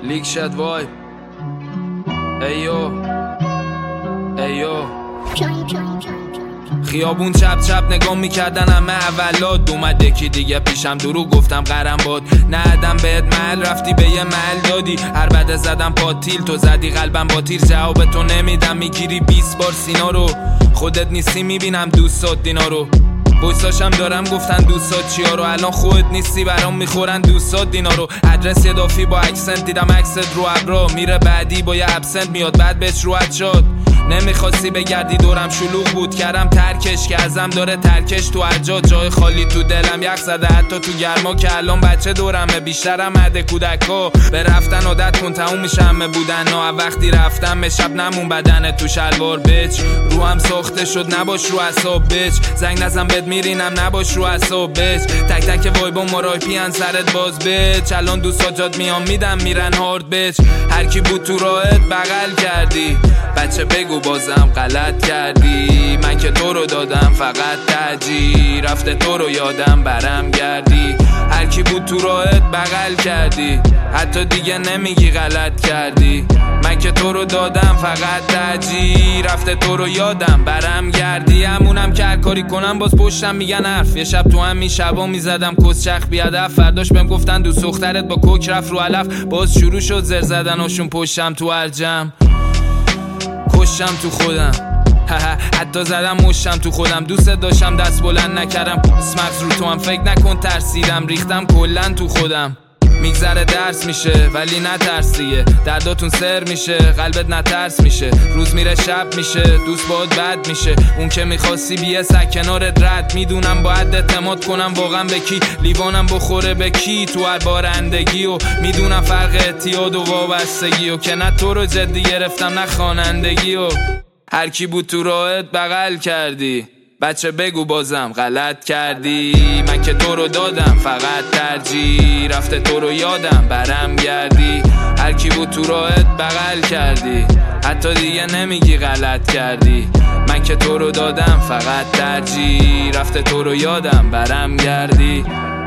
لیک شد وای ایو خیابون چپ چپ نگاه میکردن همه اولاد اومد یکی دیگه پیشم درو گفتم قرم باد ندم بهت محل رفتی به یه محل دادی هر بده زدم پاتیل تو زدی قلبم با تیر جواب تو نمیدم میگیری 20 بار سینا رو خودت نیستی میبینم دوستات دینا رو بویساشم دارم گفتن دوستات چیا رو الان خودت نیستی برام میخورن دوستات دینا رو ادرس اضافی با اکسنت دیدم عکست رو ابرا میره بعدی با یه ابسنت میاد بعد بهش روحت شد نمیخواستی بگردی دورم شلوغ بود کردم ترکش که ازم داره ترکش تو هر جا جای خالی تو دلم یخ زده حتی تو گرما که الان بچه دورمه بیشترم عده کودکا به رفتن عادت کن تموم میشه همه بودن وقتی رفتم به شب نمون بدنه تو شلوار بچ رو هم ساخته شد نباش رو اعصاب بچ زنگ نزن بد میرینم نباش رو اعصاب بچ تک تک وایبا مرایپی ان سرت باز بچ الان دوستا جات میام میدم میرن هارد بچ هر کی بود تو راهت بغل کردی بچه بگو بازم غلط کردی من که تو رو دادم فقط ترجیح رفته تو رو یادم برم گردی هر کی بود تو راهت بغل کردی حتی دیگه نمیگی غلط کردی من که تو رو دادم فقط ترجیح رفته تو رو یادم برم گردی همونم که هر کاری کنم باز پشتم میگن حرف یه شب تو همین شبا میزدم کسچخ بیادف فرداش بهم گفتن دوست دخترت با کوک رفت رو علف باز شروع شد زر زدناشون پشتم تو هر جمع کشم تو خودم حتی زدم مشتم تو خودم دوست داشتم دست بلند نکردم مغز رو تو هم فکر نکن ترسیدم ریختم کلن تو خودم میگذره درس میشه ولی نترس دیگه درداتون سر میشه قلبت نترس میشه روز میره شب میشه دوست باهات بد میشه اون که میخواستی بیه سگ کنارت رد میدونم باید اعتماد کنم واقعا به کی لیوانم بخوره به کی تو هر بارندگی و میدونم فرق اعتیاد و وابستگی و که نه تو رو جدی گرفتم نه خوانندگی و هر کی بود تو راهت بغل کردی بچه بگو بازم غلط کردی من که تو رو دادم فقط ترجیح رفته تو رو یادم برم گردی هر کی بود تو راهت بغل کردی حتی دیگه نمیگی غلط کردی من که تو رو دادم فقط ترجیح رفته تو رو یادم برم گردی